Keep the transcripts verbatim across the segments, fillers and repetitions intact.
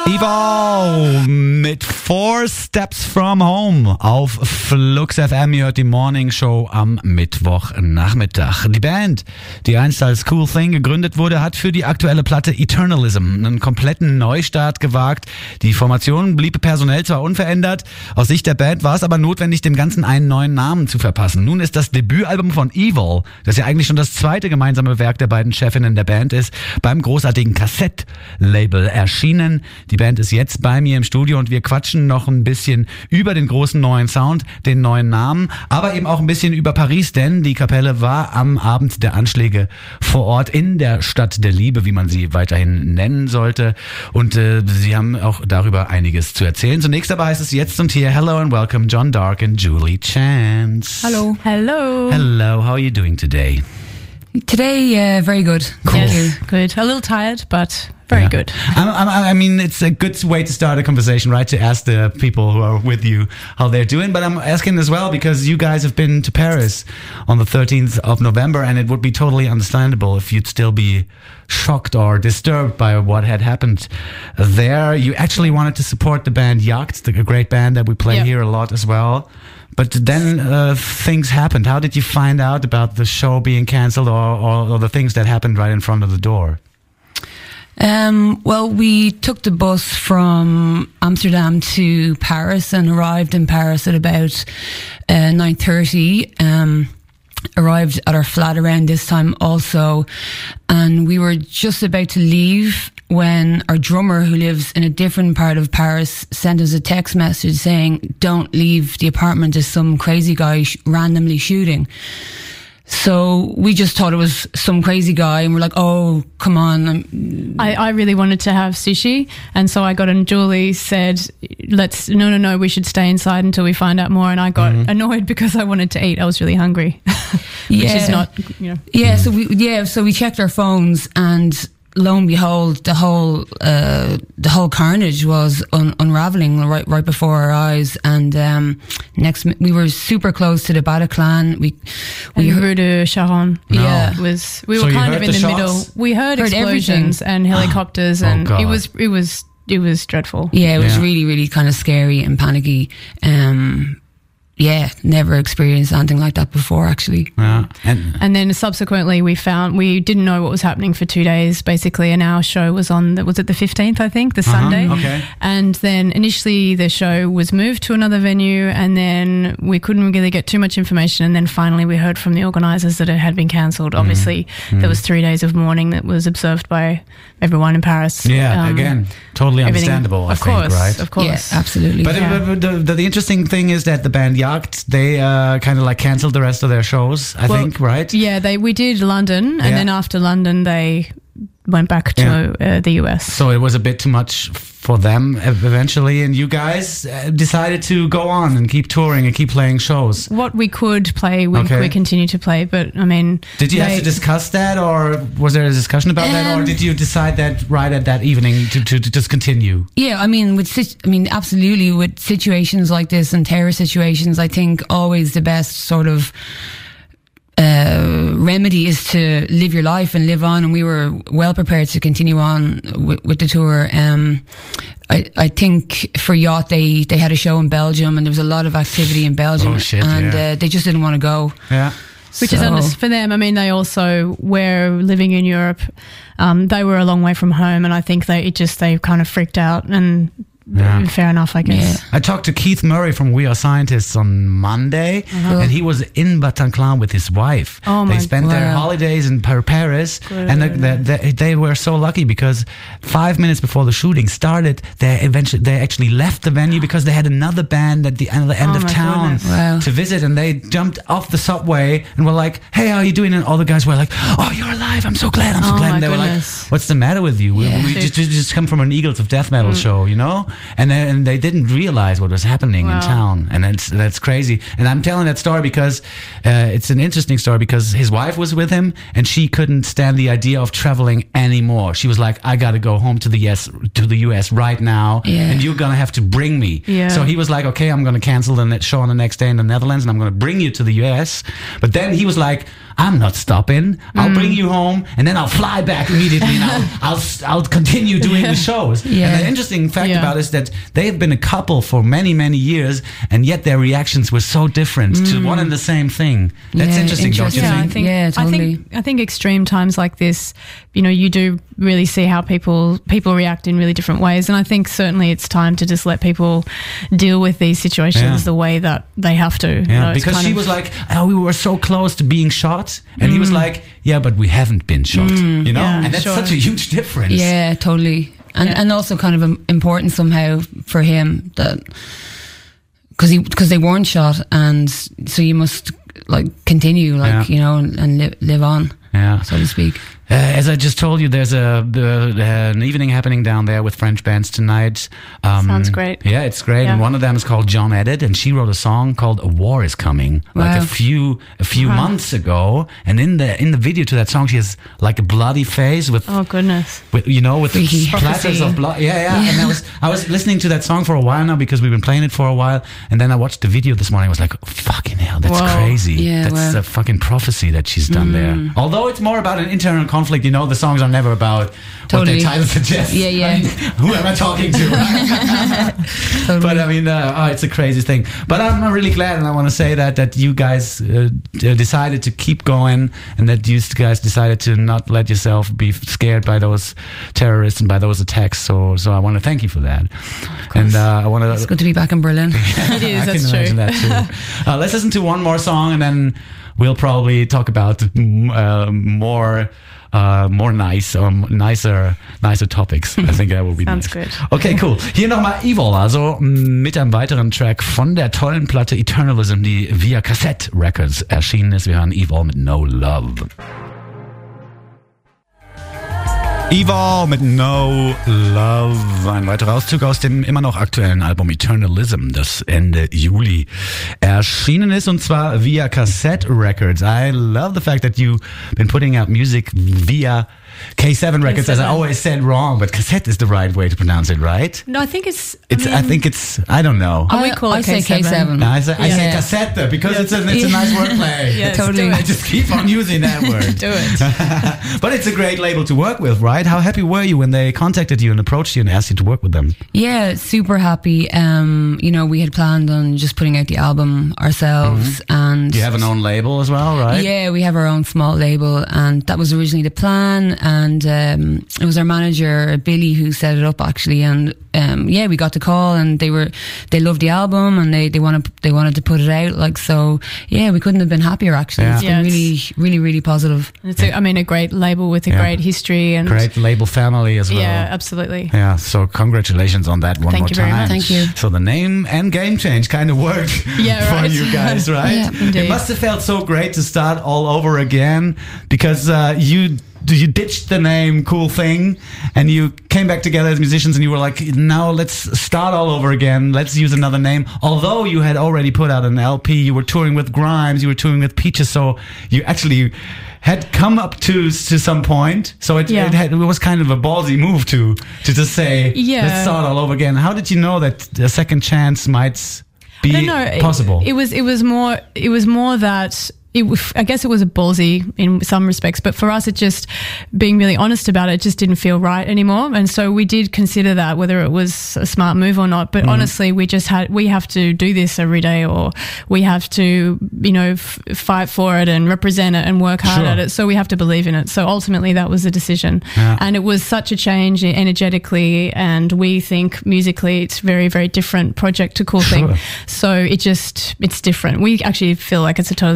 Evil mit Four Steps from Home auf Flux F M. Ihr hört die Morning Show am Mittwochnachmittag. Die Band, die einst als Cool Thing gegründet wurde, hat für die aktuelle Platte Eternalism einen kompletten Neustart gewagt. Die Formation blieb personell zwar unverändert, aus Sicht der Band war es aber notwendig, dem Ganzen einen neuen Namen zu verpassen. Nun ist das Debütalbum von Evil, das ja eigentlich schon das zweite gemeinsame Werk der beiden Chefinnen der Band ist, beim großartigen Kassett-Label erschienen. Die Band ist jetzt bei mir im Studio und wir quatschen noch ein bisschen über den großen neuen Sound, den neuen Namen, aber eben auch ein bisschen über Paris, denn die Kapelle war am Abend der Anschläge vor Ort in der Stadt der Liebe, wie man sie weiterhin nennen sollte. Und äh, sie haben auch darüber einiges zu erzählen. Zunächst aber heißt es jetzt und hier, hello and welcome John Dark and Julie Chance. Hello. Hello. Hello, how are you doing today? Today, uh, very good. Cool. Yes, good. A little tired, but very Yeah. good. I'm, I'm, I mean, it's a good way to start a conversation, right? To ask the people who are with you how they're doing. But I'm asking as well because you guys have been to Paris on the thirteenth of November, and it would be totally understandable if you'd still be shocked or disturbed by what had happened there. You actually wanted to support the band Yacht, the great band that we play Yeah. here a lot as well. But then uh, things happened. How did you find out about the show being cancelled, or, or, or the things that happened right in front of the door? Um, well, we took the bus from Amsterdam to Paris and arrived in Paris at about uh, nine thirty. Um, arrived at our flat around this time also, and we were just about to leave when our drummer, who lives in a different part of Paris, sent us a text message saying, "Don't leave the apartment, there's some crazy guy sh- randomly shooting." So we just thought it was some crazy guy, and we're like, "Oh, come on!" I, I really wanted to have sushi, and so I got and Julie said, "Let's no, no, no. We should stay inside until we find out more." And I got mm-hmm. annoyed because I wanted to eat. I was really hungry, which yeah. is not, you know. Yeah. So we yeah. So we checked our phones, and lo and behold, the whole uh, the whole carnage was un- unraveling right right before our eyes. And um, next, we were super close to the Bataclan. We we Rue de Charonne. No. Yeah. It was we So were you kind heard of in the the, shots? middle. We heard, Heard explosions and helicopters, Oh, and God. it was it was it was dreadful. Yeah, it was Yeah. really really kind of scary and panicky. Um, yeah, never experienced anything like that before, actually. Yeah. And And then subsequently, we found we didn't know what was happening for two days, basically. And our show was on the, was it the fifteenth, I think, the Uh-huh, Sunday. okay. And then initially the show was moved to another venue, and then we couldn't really get too much information. And then finally, we heard from the organisers that it had been cancelled. Obviously, Mm-hmm. there was three days of mourning that was observed by everyone in Paris. yeah, Um, again, totally everything- understandable. I of think, course, right? Of course, Yeah, absolutely. But, Yeah. uh, but the, the the interesting thing is that the band Yacht, they uh, kind of like canceled the rest of their shows, I Well, think, right? Yeah, they we did London, and Yeah. then after London, they went back to Yeah. uh, the U S. So it was a bit too much for them eventually, and you guys uh, decided to go on and keep touring and keep playing shows. What we could play, we, Okay. we continue to play, but I mean, Did you have they- to discuss that, or was there a discussion about that, or Um, did you decide that right at that evening to, to, to just continue? Yeah, I mean, with sit- I mean, absolutely, with situations like this and terror situations, I think always the best sort of uh, remedy is to live your life and live on. And we were well prepared to continue on with, with the tour. Um, I, I think for Yacht, they, they had a show in Belgium, and there was a lot of activity in Belgium, Oh, shit, and yeah. uh, they just didn't want to go. Yeah. which is So- under- for them. I mean, they also were living in Europe. Um, they were a long way from home, and I think they it just they kind of freaked out. And Yeah. fair enough, I guess. Yeah. I talked to Keith Murray from We Are Scientists on Monday, and he was in Bataclan with his wife. Oh they my spent their wow. holidays in Par- Paris, and the, the, the, they were so lucky because five minutes before the shooting started, they eventually they actually left the venue because they had another band at the end, the end Oh of my town goodness. Wow. to visit, and they jumped off the subway and were like, "Hey, how are you doing?" And all the guys were like, "Oh, you're alive! I'm so glad! I'm so Oh glad!" my And they were like, goodness. "What's the matter with you? We, Yeah. we just, just just come from an Eagles of Death Metal show, you know?" and then and they didn't realize what was happening Wow. in town, and that's that's crazy. And I'm telling that story because uh, it's an interesting story because his wife was with him, and she couldn't stand the idea of traveling anymore. She was like, "I got to go home to the U S to the U S right now, Yeah. and you're gonna have to bring me." Yeah. So he was like, "Okay, I'm gonna cancel the net show on the next day in the Netherlands, and I'm gonna bring you to the U S." But then he was like, "I'm not stopping. I'll bring you home, and then I'll fly back immediately, and I'll I'll, I'll continue doing the shows." Yeah. And the interesting fact Yeah. about it is that they have been a couple for many many years, and yet their reactions were so different to one and the same thing. That's Yeah, interesting, don't you interesting. Yeah, I think? think, Yeah, I totally. think I think extreme times like this, you know, you do really see how people people react in really different ways, and I think certainly it's time to just let people deal with these situations Yeah. the way that they have to. you Yeah, know, it's because kind she of- was like, "Oh, we were so close to being shot," and he was like, "Yeah, but we haven't been shot." You know, yeah, and that's sure. such a huge difference. Yeah, totally. And Yeah. and also kind of um, important somehow for him that because he because they weren't shot, and so you must like continue, like Yeah. you know, and, and li- live on, Yeah. so to speak. Uh, as I just told you, there's a uh, an evening happening down there with French bands tonight. Um, Sounds great. Yeah, it's great. Yeah. And one of them is called John Edit, and she wrote a song called "A War Is Coming" like a Wow. few a few Wow. months ago. And in the in the video to that song, she has like a bloody face with, Oh goodness. with you know, with Freaky. splatters Prophecy. of blood. Yeah, yeah. And I was I was listening to that song for a while now because we've been playing it for a while. And then I watched the video this morning. I was like, fucking hell, that's Whoa. crazy. Yeah, that's wow. a fucking prophecy that she's done there. Although it's more about an internal conflict, you know, the songs are never about what Totally. their title suggests. Yeah, yeah. I mean, who am I talking to? Totally. But I mean, uh, oh, it's a crazy thing. But I'm really glad, and I want to say that that you guys uh, d- decided to keep going, and that you guys decided to not let yourself be scared by those terrorists and by those attacks. So, so I want to thank you for that. And uh, I want It's to. good to be back in Berlin. It is. I That's can true. imagine that too. Uh, let's listen to one more song, and then we'll probably talk about mm, uh, more. Uh, more nice, um, nicer, nicer topics. I think that will be Sounds nice. good. Okay, cool. Hier nochmal Evil, also mit einem weiteren Track von der tollen Platte Eternalism, die via Cassette Records erschienen ist. Wir hören Evil mit No Love. Evil mit No Love. Ein weiterer Auszug aus dem immer noch aktuellen Album Eternalism, das Ende Juli erschienen ist, und zwar via Cassette Records. I love the fact that you've been putting out music via K seven Records, K as I seven. always said wrong, but cassette is the right way to pronounce it, right? No, I think it's. It's. I, mean, think it's. I don't know. Oh, we I- call it I say K seven. K seven. No, I say, I say Yeah. cassette because it's a it's a nice wordplay. Yes, Totally. do I it. just keep on using that word. Do it. But it's a great label to work with, right? How happy were you when they contacted you and approached you and asked you to work with them? Yeah, super happy. Um, you know, we had planned on just putting out the album ourselves, and Do you have an own label as well, right? yeah, we have our own small label, and that was originally the plan. And um, it was our manager Billy who set it up actually. And um, yeah, we got the call, and they were they loved the album, and they they wanted they wanted to put it out. Like so, yeah, we couldn't have been happier. Actually, Yeah. it's Yeah, been it's- really, really, really positive. It's a, I mean, a great label with a Yeah. great history and Great label family as well. yeah, absolutely. Yeah, so congratulations on that one Thank more you very time. much. Thank you. So the name and game change kind of worked Yeah, for right. you guys, right? Yeah, it indeed. must have felt so great to start all over again because uh, you you ditched the name Cool Thing and you came back together as musicians and you were like, now let's start all over again. Let's use another name. Although you had already put out an L P, you were touring with Grimes, you were touring with Peaches, so you actually had come up to to some point. So it, Yeah. it, had, it was kind of a ballsy move to to just say, Yeah. let's start all over again. How did you know that a second chance might be I don't know. It- possible? It, was it was more it was more that it, w- I guess it was a ballsy in some respects, but for us, it just being really honest about it, it just didn't feel right anymore. And so we did consider that whether it was a smart move or not. But honestly, we just had we have to do this every day, or we have to you know f- fight for it and represent it and work hard Sure. at it. So we have to believe in it. So ultimately, that was the decision, Yeah. and it was such a change energetically, and we think musically, it's very very different project to Cool Sure. Thing. So it just, it's different. We actually feel like it's a totally different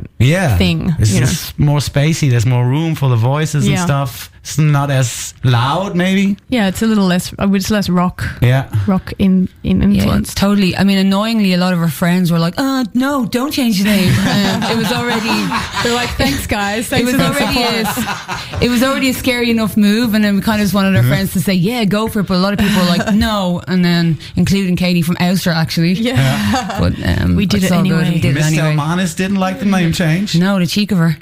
different yeah. thing. It's you know? just more spacey. There's more room for the voices and Yeah. stuff. It's not as loud, maybe. Yeah, it's a little less. uh, It's less rock. Yeah. Rock in in Yeah, influence. totally. I mean, annoyingly, a lot of our friends were like, "Uh, no, don't change the name." Um, it was already, They're like, thanks guys. it Thanks was for the already, support. a, it was already a scary enough move, and then we kind of just wanted our friends to say, "Yeah, go for it." But a lot of people were like, "No," and then including Katie from Ouster, actually. Yeah. But um, We did it's it all good. anyway. We did it Miss anyway. Delmanis didn't like the name change. No, the cheek of her.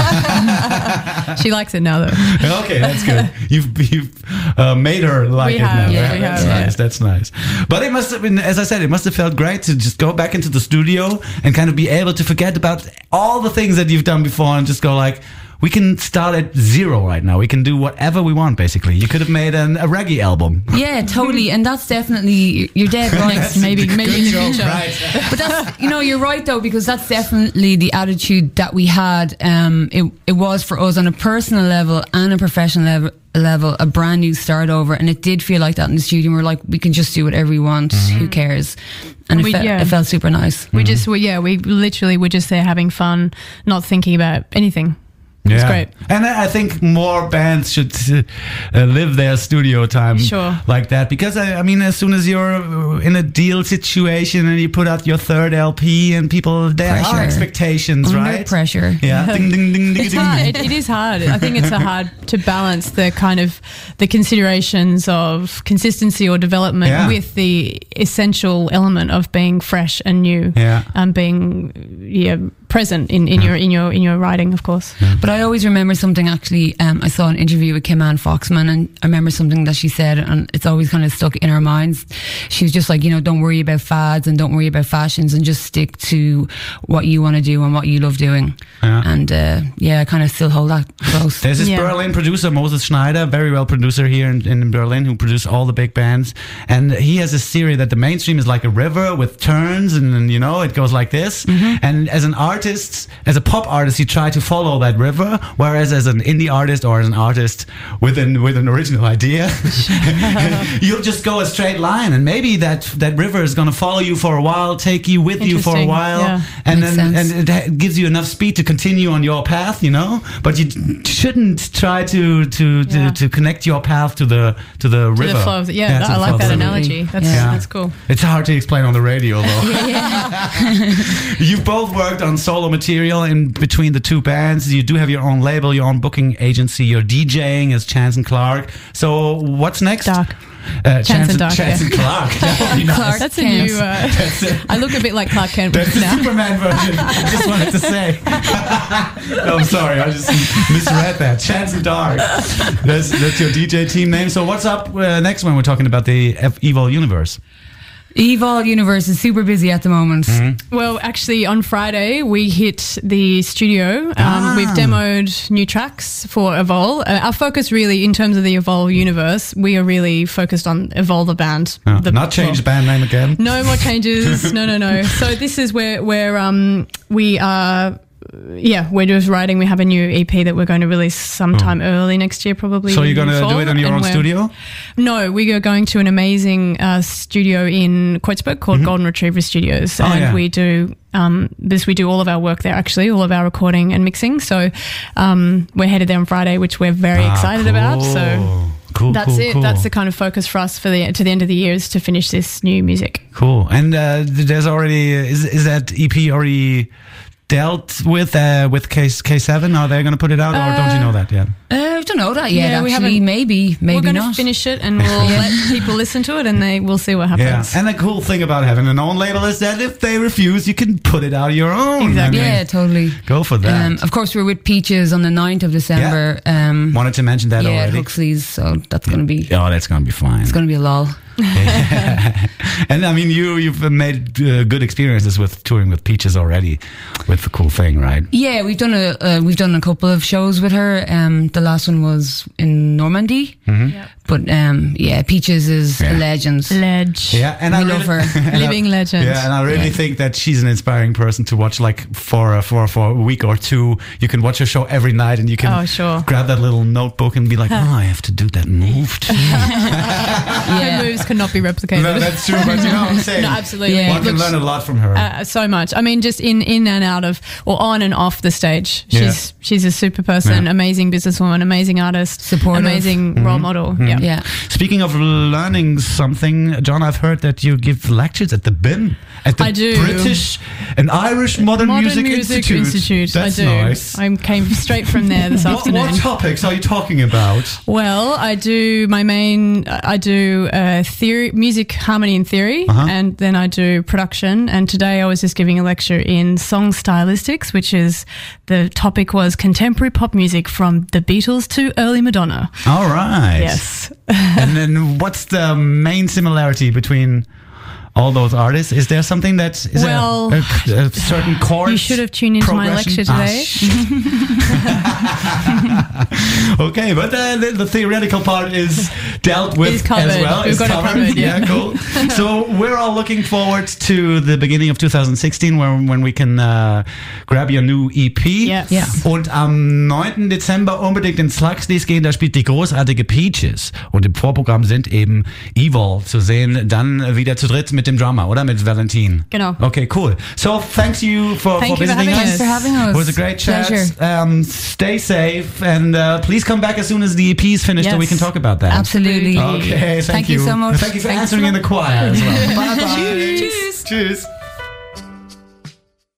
She likes it now though. Okay, that's good. You've you've uh, made her like We it have, now. yeah, right? we That's have, nice. yeah. That's nice. But it must have been, as I said, it must have felt great to just go back into the studio and kind of be able to forget about all the things that you've done before and just go like, we can start at zero right now. We can do whatever we want, basically. You could have made an, a reggae album. Yeah, totally. And that's definitely, you're dead right. Maybe maybe in the Good job, future. right. But that's, you know, you're right though, because that's definitely the attitude that we had. Um, it, it was for us on a personal level and a professional level, level, a brand new start over. And it did feel like that in the studio. We're like, we can just do whatever we want. Mm-hmm. Who cares? And We- it, fe- yeah. it felt super nice. We just we, yeah we literally were just there having fun, not thinking about anything. It's great. And I I think more bands should uh, live their studio time Sure. like that. Because, I, I mean, as soon as you're in a deal situation and you put out your third L P and people, there Pressure. are expectations, Under right? pressure. Yeah. Ding, ding, ding, ding, It's ding. hard. It, it is hard. I think it's a hard to balance the kind of the considerations of consistency or development Yeah. with the essential element of being fresh and new. Yeah. And being yeah present in, in your in your in your writing, of course. But I always remember something actually, um, I saw an interview with Kim Ann Foxman, and I remember something that she said, and it's always kind of stuck in our minds. She was just like, you know, don't worry about fads and don't worry about fashions, and just stick to what you want to do and what you love doing. Yeah. And uh, yeah, I kind of still hold that close. There's this Yeah. Berlin producer, Moses Schneider, very well producer here in, in Berlin, who produced all the big bands. And he has this theory that the mainstream is like a river with turns, and, and you know, it goes like this. Mm-hmm. And as an artist, as a pop artist, you try to follow that river, whereas as an indie artist or as an artist with an, with an original idea, you'll just go a straight line. And maybe that, that river is going to follow you for a while, take you with you for a Interesting, while. yeah. And Makes then sense. and it ha- gives you enough speed to continue on your path, you know. But you shouldn't try to to, to, Yeah. to connect your path to the to the To river. the flow of the, yeah, to I the like flow that of the river. analogy. That's Yeah. that's cool. It's hard to explain on the radio, though. You've both worked on solo material in between the two bands. You do have your own label, your own booking agency. You're DJing as Chance and Clark. So what's next? Dark. Uh, Chance, and Dark, Chance yeah. and Clark. That would be nice. Clark That's a Kent. new. Uh, I look a bit like Clark Kent That's the now. Superman version. I just wanted to say. No, I'm sorry. I just misread that. Chance and Dark. That's, that's your D J team name. So what's up uh, next when we're talking about the F- Evil Universe? Evol Universe is super busy at the moment. Mm-hmm. Well, actually, on Friday we hit the studio. Um, Ah. We've demoed new tracks for Evol. Uh, our focus, really, in terms of the Evol universe, we are really focused on Evol the band. Oh, the, not change the well, band name again. No more changes. no, no, no. So this is where where um we are. Yeah, we're just writing. We have a new E P that we're going to release sometime early next year, probably. So you're going to fall, do it in your and own we're- studio? No, we are going to an amazing uh, studio in Kreuzberg called Golden Retriever Studios, Mm-hmm. Oh, and yeah. we do um, this. We do all of our work there, actually, all of our recording and mixing. So um, we're headed there on Friday, which we're very Ah, excited cool. about. So Cool, that's cool, it. cool. That's the kind of focus for us for the to the end of the year is to finish this new music. Cool. And uh, there's already, is, is that E P already dealt with uh, with K K7? Are they going to put it out, or don't you know that yet? Uh, I don't know that yet, Yeah, we actually. haven't- Maybe, we're maybe going to not. finish it, and we'll let people listen to it, and they will see what Yeah. happens. And the cool thing about having an own label is that if they refuse, you can put it out your own. Exactly. I mean, Yeah, totally. Go for that. Um, of course, we're with Peaches on the ninth of December. Um, Wanted to mention that yeah, at already. Huxley's, so that's going to be Oh, that's going to be fine. it's going to be a lull. And I mean, you, you've made uh, good experiences with touring with Peaches already with the cool thing, right? Yeah, we've done a uh, we've done a couple of shows with her. Um, the last one was in Normandy, Mm-hmm. Yeah. But um, yeah, Peaches is Yeah. a legend. Ledge. Yeah, and We I love really, her. and I- Living legend. Yeah, and I really Yeah. think that she's an inspiring person to watch. Like for a, for for a week or two, you can watch her show every night, and you can Oh, sure. grab that little notebook and be like, "Oh, I have to do that move too." Yeah. Her moves cannot be replicated. No, that's true, but you know what I'm saying. No, absolutely. Yeah. One can Look, learn a lot from her. Uh, so much. I mean, just in, in and out of, or on and off the stage. She's Yeah. she's a super person, Yeah. amazing businesswoman, amazing artist, Supportive. amazing Mm-hmm. role model. Yeah. Yeah. Speaking of learning something, John, I've heard that you give lectures at the B I M, at the I do. British and Irish Modern, Modern Music, Music Institute. Institute. That's I do. nice. I came straight from there this What, afternoon. what topics are you talking about? Well, I do my main. I do uh, theory, music, harmony, and theory, Uh-huh. and then I do production. And today I was just giving a lecture in song stylistics, which is the topic was contemporary pop music from the Beatles to early Madonna. All right. Yes. And then what's the main similarity between all those artists? Is there something that is Well, a, a, a certain chord? You should have tuned into my lecture today. Okay, but uh, the, the theoretical part is dealt with Is covered. as well. We've It's got it covered, yeah. cool. So we're all looking forward to the beginning of twenty sixteen, when, when we can uh, grab your new E P. Yes. Ja. Und am neunten Dezember unbedingt ins Slugsdies gehen, da spielt die großartige Peaches. Und im Vorprogramm sind eben Evil zu sehen, dann wieder zu dritt mit dem Drummer, oder? Mit Valentin. Genau. Okay, cool. So thanks you for, Thank for you for visiting having us. us. Thanks for having us. It was a great chat. Pleasure. Um, stay safe and uh, please come back as soon as the E P is finished so we Yes. can talk about that. Absolutely. Okay, thank, Thank you so much. Thank you for Thanks answering a in the lot. choir as well. Bye bye. Cheers. Cheers.